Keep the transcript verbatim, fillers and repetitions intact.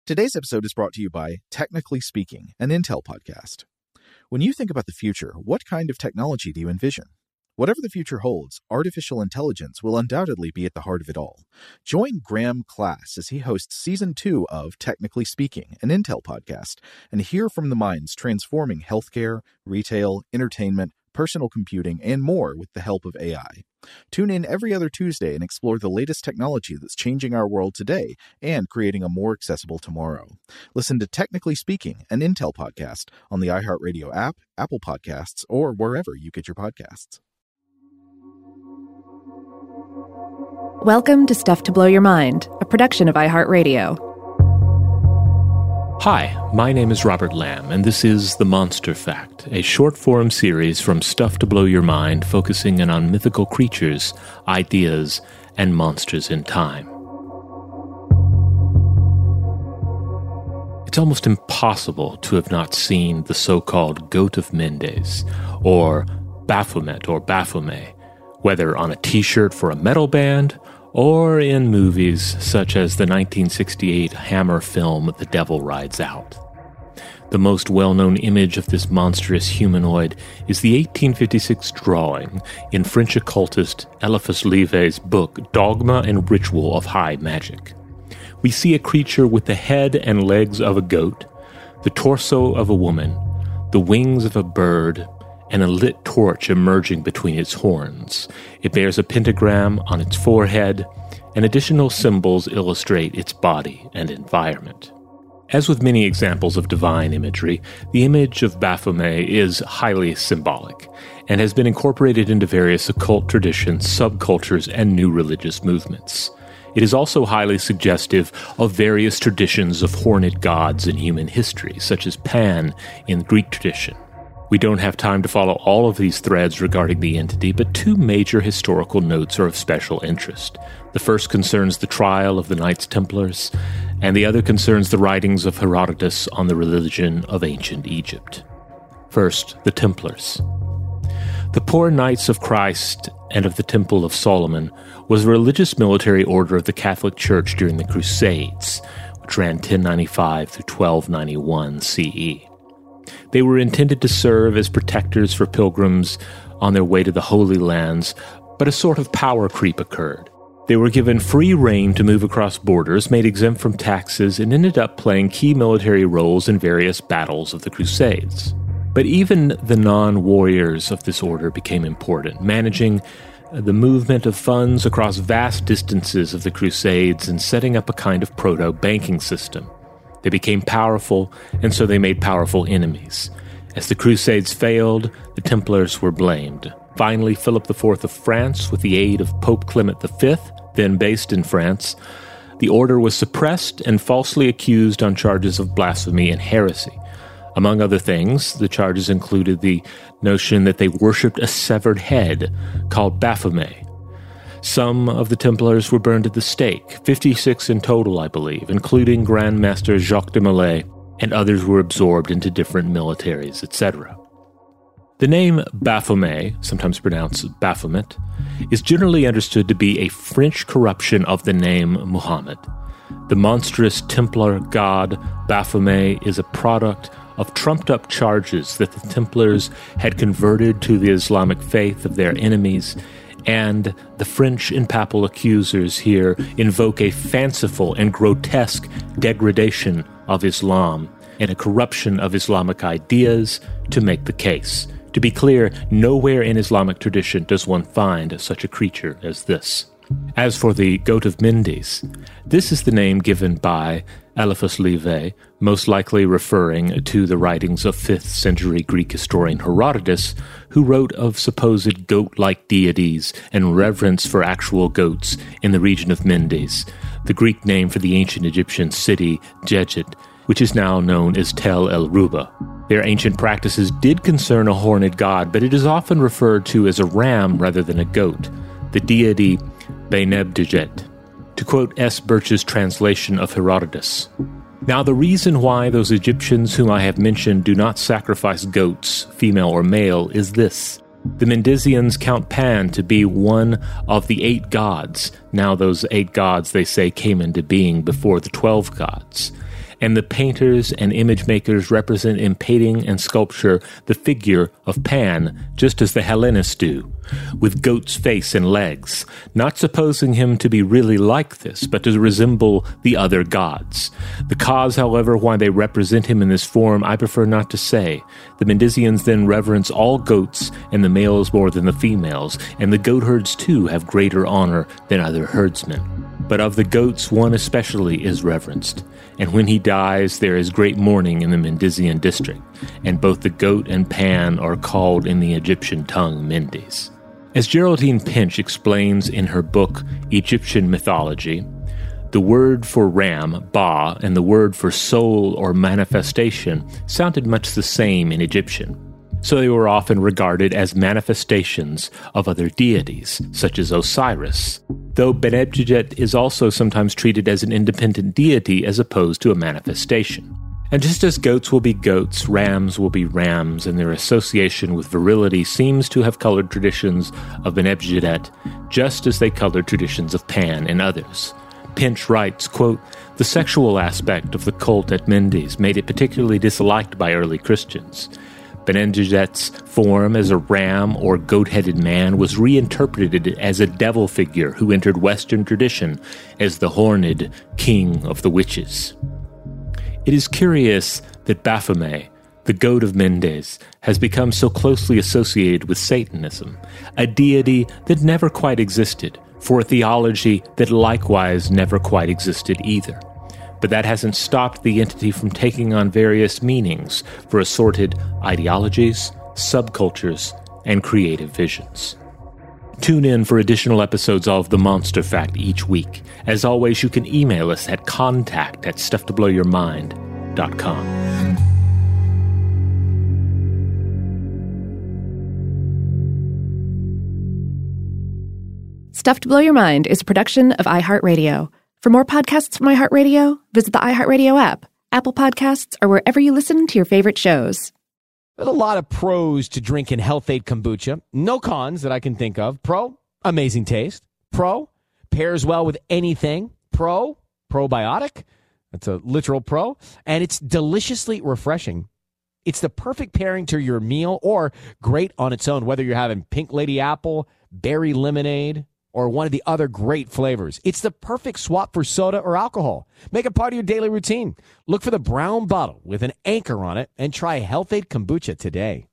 Today's episode is brought to you by Technically Speaking, an Intel podcast. When you think about the future, what kind of technology do you envision? Whatever the future holds, artificial intelligence will undoubtedly be at the heart of it all. Join Graham Class as he hosts Season two of Technically Speaking, an Intel podcast, and hear from the minds transforming healthcare, retail, entertainment, personal computing, and more with the help of A I. Tune in every other Tuesday and explore the latest technology that's changing our world today and creating a more accessible tomorrow. Listen to Technically Speaking, an Intel podcast on the iHeartRadio app, Apple Podcasts, or wherever you get your podcasts. Welcome to Stuff to Blow Your Mind, a production of iHeartRadio. Hi, my name is Robert Lamb, and this is The Monster Fact, a short-form series from Stuff to Blow Your Mind focusing in on mythical creatures, ideas, and monsters in time. It's almost impossible to have not seen the so-called Goat of Mendes, or Baphomet or Baphomet, whether on a t-shirt for a metal band or in movies such as the nineteen sixty-eight Hammer film The Devil Rides Out. The most well-known image of this monstrous humanoid is the eighteen fifty-six drawing in French occultist Eliphas Levi's book Dogma and Ritual of High Magic. We see a creature with the head and legs of a goat, the torso of a woman, the wings of a bird, and a lit torch emerging between its horns. It bears a pentagram on its forehead, and additional symbols illustrate its body and environment. As with many examples of divine imagery, the image of Baphomet is highly symbolic, and has been incorporated into various occult traditions, subcultures, and new religious movements. It is also highly suggestive of various traditions of horned gods in human history, such as Pan in Greek tradition. We don't have time to follow all of these threads regarding the entity, but two major historical notes are of special interest. The first concerns the trial of the Knights Templars, and the other concerns the writings of Herodotus on the religion of ancient Egypt. First, the Templars. The Poor Knights of Christ and of the Temple of Solomon was a religious military order of the Catholic Church during the Crusades, which ran ten ninety-five through twelve ninety-one C E. They were intended to serve as protectors for pilgrims on their way to the Holy Lands, but a sort of power creep occurred. They were given free rein to move across borders, made exempt from taxes, and ended up playing key military roles in various battles of the Crusades. But even the non-warriors of this order became important, managing the movement of funds across vast distances of the Crusades and setting up a kind of proto-banking system. They became powerful, and so they made powerful enemies. As the Crusades failed, the Templars were blamed. Finally, Philip the Fourth of France, with the aid of Pope Clement the Fifth, then based in France, the order was suppressed and falsely accused on charges of blasphemy and heresy. Among other things, the charges included the notion that they worshipped a severed head called Baphomet. Some of the Templars were burned at the stake, fifty-six in total, I believe, including Grand Master Jacques de Molay, and others were absorbed into different militaries, et cetera. The name Baphomet, sometimes pronounced Baphomet, is generally understood to be a French corruption of the name Muhammad. The monstrous Templar god Baphomet is a product of trumped-up charges that the Templars had converted to the Islamic faith of their enemies, and the French and papal accusers here invoke a fanciful and grotesque degradation of Islam and a corruption of Islamic ideas to make the case. To be clear, nowhere in Islamic tradition does one find such a creature as this. As for the Goat of Mendes, this is the name given by Eliphas Levi, most likely referring to the writings of fifth century Greek historian Herodotus, who wrote of supposed goat-like deities and reverence for actual goats in the region of Mendes, the Greek name for the ancient Egyptian city Djedid, which is now known as Tel el-Ruba. Their ancient practices did concern a horned god, but it is often referred to as a ram rather than a goat, the deity Beinebdjedet, to quote S. Birch's translation of Herodotus. Now, the reason why those Egyptians whom I have mentioned do not sacrifice goats, female or male, is this. The Mendesians count Pan to be one of the eight gods. Now, those eight gods, they say, came into being before the twelve gods. and the painters and image makers represent in painting and sculpture the figure of Pan, just as the Hellenists do, with goat's face and legs, not supposing him to be really like this, but to resemble the other gods. The cause, however, why they represent him in this form, I prefer not to say. The Mendesians then reverence all goats, and the males more than the females, and the goat herds too have greater honor than other herdsmen. But of the goats, one especially is reverenced, and when he dies, there is great mourning in the Mendesian district, and both the goat and Pan are called in the Egyptian tongue Mendes. As Geraldine Pinch explains in her book Egyptian Mythology, the word for ram, ba, and the word for soul or manifestation sounded much the same in Egyptian. So they were often regarded as manifestations of other deities, such as Osiris, though Benebjejet is also sometimes treated as an independent deity as opposed to a manifestation. And just as goats will be goats, rams will be rams, and their association with virility seems to have colored traditions of Benebjejet just as they colored traditions of Pan and others. Pinch writes, quote, "The sexual aspect of the cult at Mendes made it particularly disliked by early Christians. Benebjet's form as a ram or goat-headed man was reinterpreted as a devil figure who entered Western tradition as the horned king of the witches." It is curious that Baphomet, the goat of Mendes, has become so closely associated with Satanism, a deity that never quite existed, for a theology that likewise never quite existed either. But that hasn't stopped the entity from taking on various meanings for assorted ideologies, subcultures, and creative visions. Tune in for additional episodes of The Monster Fact each week. As always, you can email us at contact at stuff to blow your mind dot com. Stuff to Blow Your Mind is a production of iHeartRadio. For more podcasts from iHeartRadio, visit the iHeartRadio app, Apple Podcasts, or wherever you listen to your favorite shows. There's a lot of pros to drinking Health-Ade kombucha. No cons that I can think of. Pro, amazing taste. Pro, pairs well with anything. Pro, probiotic. That's a literal pro. And it's deliciously refreshing. It's the perfect pairing to your meal or great on its own, whether you're having pink lady apple, berry lemonade, or one of the other great flavors. It's the perfect swap for soda or alcohol. Make it part of your daily routine. Look for the brown bottle with an anchor on it and try Health-Ade kombucha today.